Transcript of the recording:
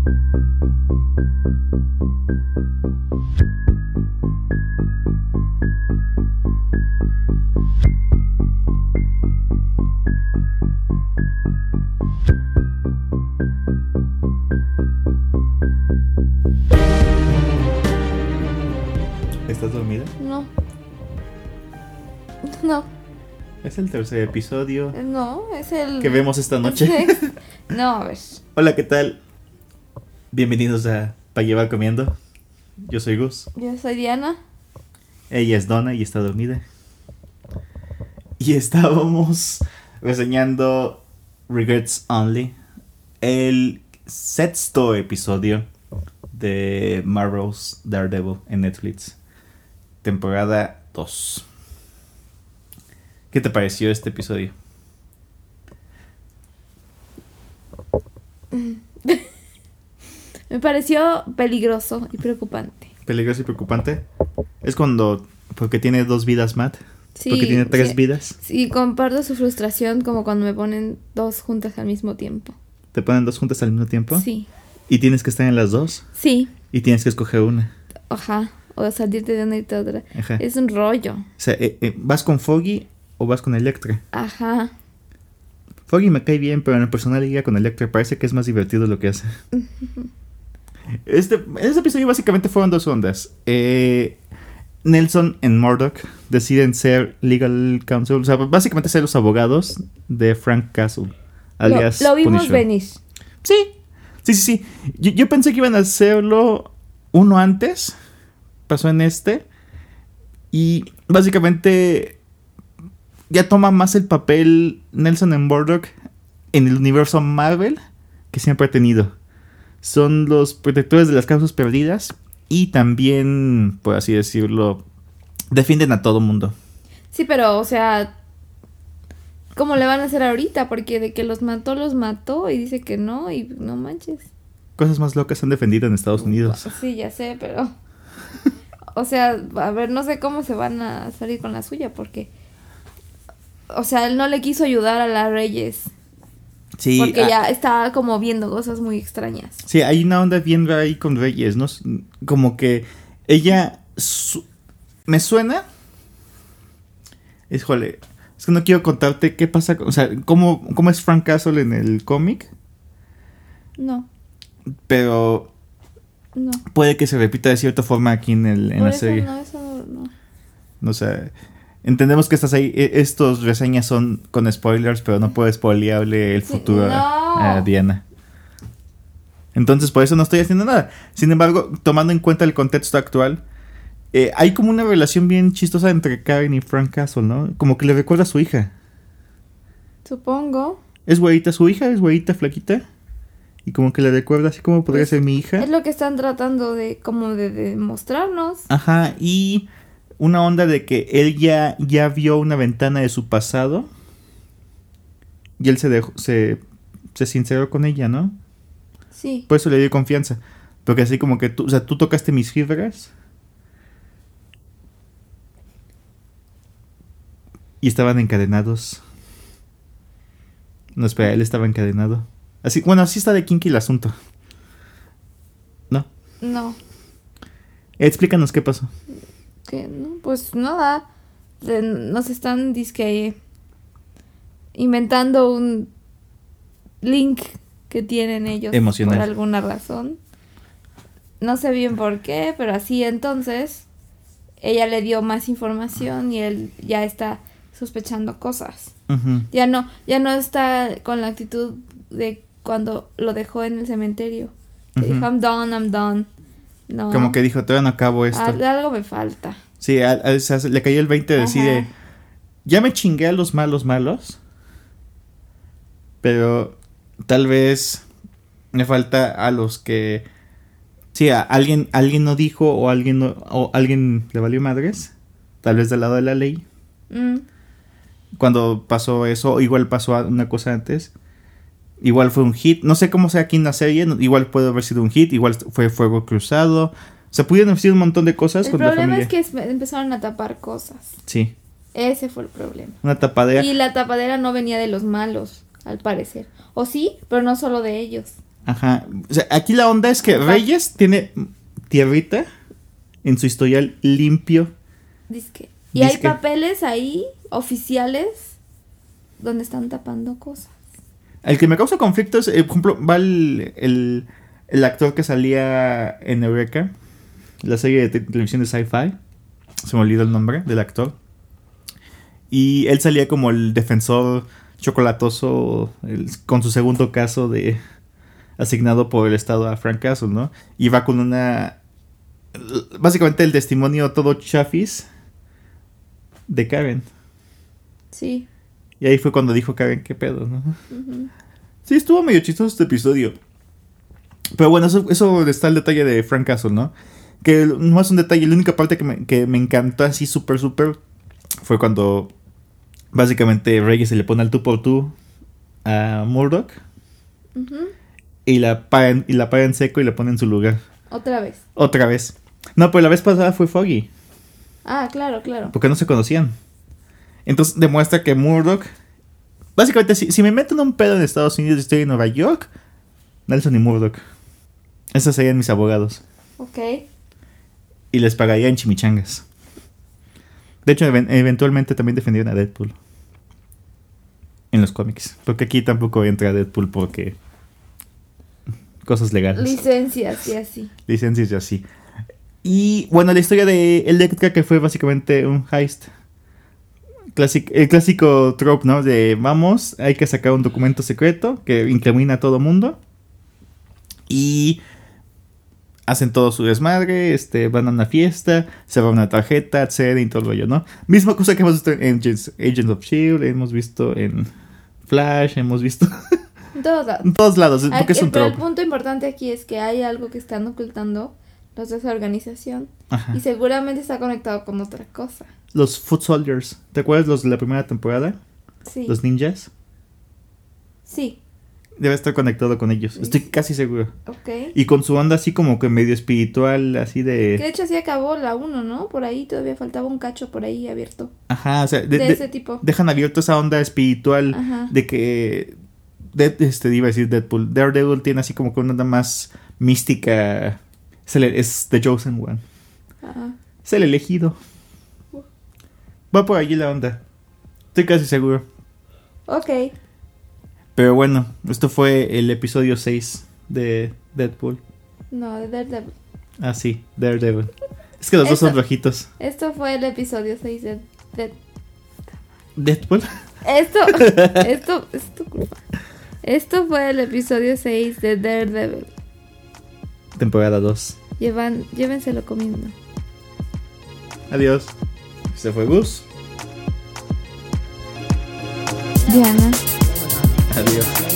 ¿Estás dormida? No. No. Es el tercer episodio No, es el... que vemos esta noche. No, a ver. Hola, ¿qué tal? Bienvenidos a Pa' Llevar Comiendo. Yo soy Gus. Yo soy Diana. Ella es Donna y está dormida. Y estábamos reseñando Regrets Only, el sexto episodio de Marvel's Daredevil en Netflix, temporada 2. ¿Qué te pareció este episodio? Me pareció peligroso y preocupante. ¿Peligroso y preocupante? Es porque tiene 2 vidas, Matt. Sí, porque tiene 3 sí, vidas. Sí, comparto su frustración como cuando me ponen 2 juntas al mismo tiempo. ¿Te ponen 2 juntas al mismo tiempo? Sí. ¿Y tienes que estar en las 2? Sí. Y tienes que escoger una. Ajá. O salirte de una y de otra. Ajá. Es un rollo. O sea, ¿vas con Foggy o vas con Electra? Ajá. Foggy me cae bien, pero en el personal iría con Electra. Parece que es más divertido lo que hace. Este episodio básicamente fueron 2 ondas. Nelson y Murdock deciden ser legal counsel. O sea, básicamente ser los abogados de Frank Castle, alias Lo vimos Punisher. venir. Sí. Yo pensé que iban a hacerlo uno antes. Pasó en este. Y básicamente ya toma más el papel Nelson y Murdock en el universo Marvel que siempre ha tenido. Son los protectores de las causas perdidas y también, por así decirlo, defienden a todo mundo. Sí, pero, o sea, ¿cómo le van a hacer ahorita? Porque de que los mató y dice que no, y no manches. Cosas más locas han defendido en Estados Unidos. Sí, ya sé, pero... O sea, a ver, no sé cómo se van a salir con la suya, porque... O sea, él no le quiso ayudar a la Reyes. Sí, porque ya estaba como viendo cosas muy extrañas. Sí, hay una onda bien rara ahí con Reyes, ¿no? Como que ella... me suena... Híjole, es que no quiero contarte qué pasa... O sea, cómo es Frank Castle en el cómic. No. Pero... No. puede que se repita de cierta forma aquí en la serie. No, eso no. O sea, entendemos que estos reseñas son con spoilers, pero no puedo spoilearle el futuro a Diana. Entonces, por eso no estoy haciendo nada. Sin embargo, tomando en cuenta el contexto actual, hay como una relación bien chistosa entre Karen y Frank Castle, ¿no? Como que le recuerda a su hija. Supongo. ¿Es güerita su hija? ¿Es güerita, flaquita? Y como que le recuerda así como podría ser mi hija. Es lo que están tratando de mostrarnos. Ajá, y una onda de que él ya vio una ventana de su pasado. Y él se sinceró con ella, ¿no? Sí. Por eso le dio confianza. Porque así como que tú tocaste mis fibras. Y estaban encadenados. No, espera, él estaba encadenado. Así está de kinky el asunto. ¿No? No. Explícanos qué pasó. Que no, pues nada. Nos están inventando un link que tienen ellos emocional. por alguna razón. No sé bien por qué, pero así entonces ella le dio más información y él ya está sospechando cosas. Uh-huh. Ya no está con la actitud de cuando lo dejó en el cementerio. Que Uh-huh. dijo, I'm done. No. Como que dijo, todavía no acabo esto. Algo me falta. Sí, le cayó el 20 de decir, ya me chingué a los malos, pero tal vez me falta a los que... Sí, alguien no dijo o alguien le valió madres, tal vez del lado de la ley. Cuando pasó eso, igual pasó una cosa antes. Igual fue un hit. No sé cómo sea aquí en la serie. Igual puede haber sido un hit. Igual fue fuego cruzado. O sea, pudieron haber sido un montón de cosas. El con la problema familia. es que empezaron a tapar cosas. Sí. Ese fue el problema. Una tapadera. Y la tapadera no venía de los malos, al parecer. O sí, pero no solo de ellos. Ajá. O sea, aquí la onda es que Reyes tiene tierrita en su historial limpio. Disque. Y hay papeles ahí, oficiales, donde están tapando cosas. El que me causa conflicto es, por ejemplo, va el actor que salía en Eureka, la serie de televisión de Sci-Fi. Se me olvidó el nombre del actor. Y él salía como el defensor chocolatoso con su segundo caso asignado por el estado a Frank Castle, ¿no? Y va con básicamente el testimonio todo chafis de Karen. Sí. Y ahí fue cuando dijo Karen, ¿qué pedo, no? Uh-huh. Sí, estuvo medio chistoso este episodio. Pero bueno, eso está el detalle de Frank Castle, ¿no? Que no es un detalle. La única parte que me encantó así súper fue cuando básicamente Reyes se le pone al tú por tú a Murdoch. Uh-huh. Y la para en seco y la pone en su lugar. Otra vez. No, pues la vez pasada fue Foggy. Ah, claro. Porque no se conocían. Entonces demuestra que Murdoch... Básicamente, si me meten un pedo en Estados Unidos y estoy en Nueva York, Nelson y Murdoch. Esos serían mis abogados. Ok. Y les pagaría en chimichangas. De hecho, eventualmente también defendieron a Deadpool. En los cómics. Porque aquí tampoco entra Deadpool porque... cosas legales. Licencias y así. Y bueno, la historia de Elektra, que fue básicamente un heist. El clásico trope, ¿no? De vamos, hay que sacar un documento secreto que incrimina a todo mundo. Y hacen todo su desmadre, van a una fiesta, se va una tarjeta, acceden y todo el rollo, ¿no? Misma cosa que hemos visto en Agents of S.H.I.E.L.D., hemos visto en Flash, hemos visto... En todos lados. En todos lados, porque es un pero trope. el punto importante aquí es que hay algo que están ocultando los de esa organización. Ajá. Y seguramente está conectado con otra cosa. Los Foot Soldiers, ¿te acuerdas los de la primera temporada? Sí. Los ninjas. Sí. Debe estar conectado con ellos, estoy casi seguro. Ok. Y con su onda así como que medio espiritual, así de... Que de hecho así acabó la 1, ¿no? Por ahí todavía faltaba un cacho por ahí abierto. Ajá, o sea... De ese tipo. Dejan abierto esa onda espiritual. Ajá. De que... iba a decir Deadpool. Daredevil tiene así como que una onda más mística. Es The Chosen One. Ajá. Es el elegido. Va por allí la onda. Estoy casi seguro. Ok. Pero bueno, esto fue el episodio 6 de Deadpool. No, de Daredevil. Ah, sí, Daredevil. Es que los dos son rojitos. Esto fue el episodio 6 de ¿Deadpool? Esto es tu culpa. Esto fue el episodio 6 de Daredevil. Temporada 2. Llévenselo comiendo. Adiós. Se fue Gus. Diana. Adiós.